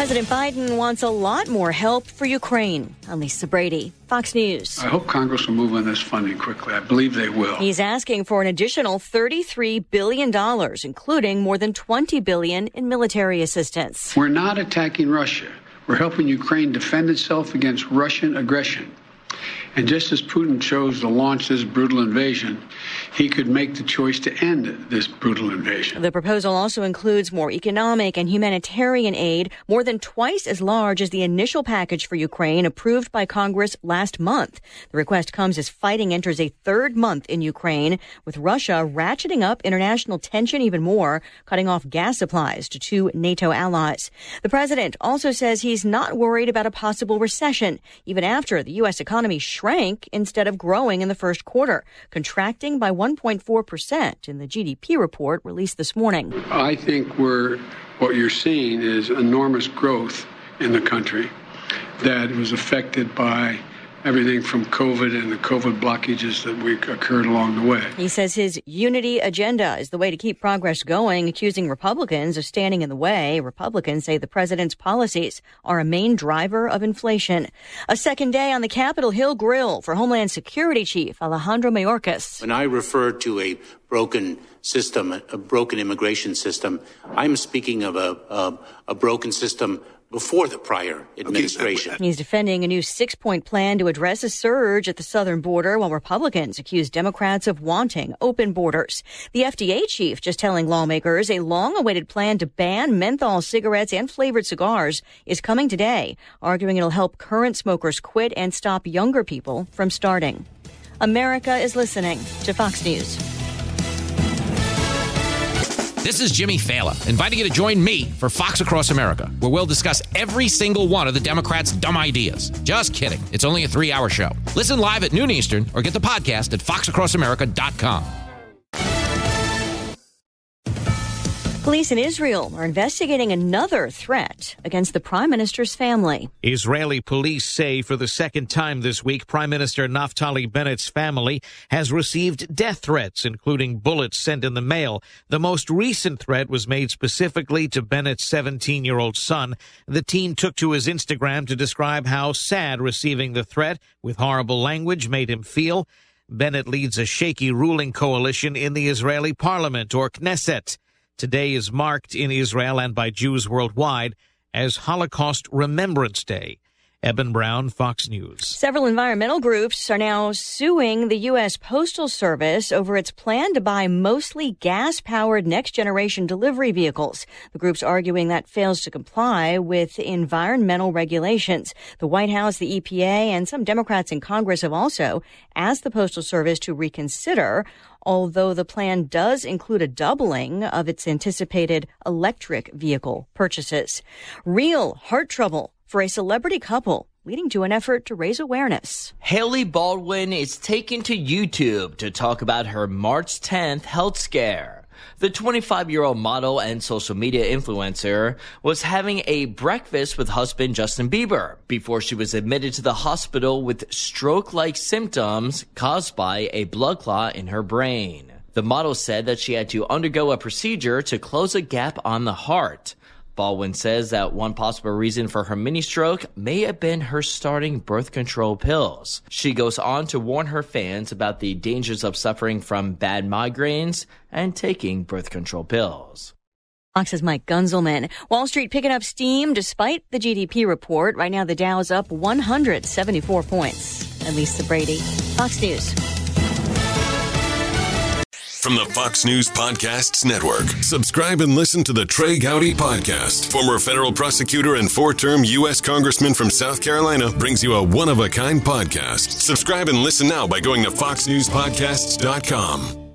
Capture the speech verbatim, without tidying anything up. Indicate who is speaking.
Speaker 1: President Biden wants a lot more help for Ukraine. I'm Lisa Brady, Fox News.
Speaker 2: I hope Congress will move on this funding quickly. I believe they will.
Speaker 1: He's asking for an additional thirty-three billion dollars, including more than twenty billion dollars in military assistance.
Speaker 2: We're not attacking Russia. We're helping Ukraine defend itself against Russian aggression. And just as Putin chose to launch this brutal invasion, he could make the choice to end this brutal invasion.
Speaker 1: The proposal also includes more economic and humanitarian aid, more than twice as large as the initial package for Ukraine approved by Congress last month. The request comes as fighting enters a third month in Ukraine, with Russia ratcheting up international tension even more, cutting off gas supplies to two NATO allies. The president also says he's not worried about a possible recession, even after the U S economy shrank instead of growing in the first quarter, contracting by one point four percent in the G D P report released this morning.
Speaker 2: I think we're, what you're seeing is enormous growth in the country that was affected by everything from COVID and the COVID blockages that we occurred along the way.
Speaker 1: He says his unity agenda is the way to keep progress going, accusing Republicans of standing in the way. Republicans say the president's policies are a main driver of inflation. A second day on the Capitol Hill grill for Homeland Security Chief Alejandro Mayorkas.
Speaker 3: When I refer to a broken system, a broken immigration system, I'm speaking of a, a, a broken system before the prior administration.
Speaker 1: He's defending a new six-point plan to address a surge at the southern border, while Republicans accuse Democrats of wanting open borders. The F D A chief just telling lawmakers a long-awaited plan to ban menthol cigarettes and flavored cigars is coming today, arguing it'll help current smokers quit and stop younger people from starting. America is listening to Fox News.
Speaker 4: This is Jimmy Fallon, inviting you to join me for Fox Across America, where we'll discuss every single one of the Democrats' dumb ideas. Just kidding. It's only a three-hour show. Listen live at noon Eastern or get the podcast at fox across america dot com.
Speaker 1: Police in Israel are investigating another threat against the prime minister's family.
Speaker 5: Israeli police say for the second time this week, Prime Minister Naftali Bennett's family has received death threats, including bullets sent in the mail. The most recent threat was made specifically to Bennett's seventeen-year-old son. The teen took to his Instagram to describe how sad receiving the threat with horrible language made him feel. Bennett leads a shaky ruling coalition in the Israeli parliament, or Knesset. Today is marked in Israel and by Jews worldwide as Holocaust Remembrance Day. Eben Brown, Fox News.
Speaker 1: Several environmental groups are now suing the U S Postal Service over its plan to buy mostly gas-powered next-generation delivery vehicles. The groups arguing that fails to comply with environmental regulations. The White House, the E P A, and some Democrats in Congress have also asked the Postal Service to reconsider, although the plan does include a doubling of its anticipated electric vehicle purchases. Real heart trouble for a celebrity couple, leading to an effort to raise awareness.
Speaker 6: Hailey Baldwin is taken to YouTube to talk about her March tenth health scare. The twenty-five-year-old model and social media influencer was having a breakfast with husband Justin Bieber before she was admitted to the hospital with stroke-like symptoms caused by a blood clot in her brain. The model said that she had to undergo a procedure to close a gap on the heart. Baldwin says that one possible reason for her mini stroke may have been her starting birth control pills. She goes on to warn her fans about the dangers of suffering from bad migraines and taking birth control pills.
Speaker 1: Fox's Mike Gunzelman. Wall Street picking up steam despite the G D P report. Right now, the Dow's up one hundred seventy-four points. And Lisa Brady, Fox News.
Speaker 7: From the Fox News Podcasts Network, subscribe and listen to the Trey Gowdy Podcast. Former federal prosecutor and four-term U S Congressman from South Carolina brings you a one-of-a-kind podcast. Subscribe and listen now by going to fox news podcasts dot com.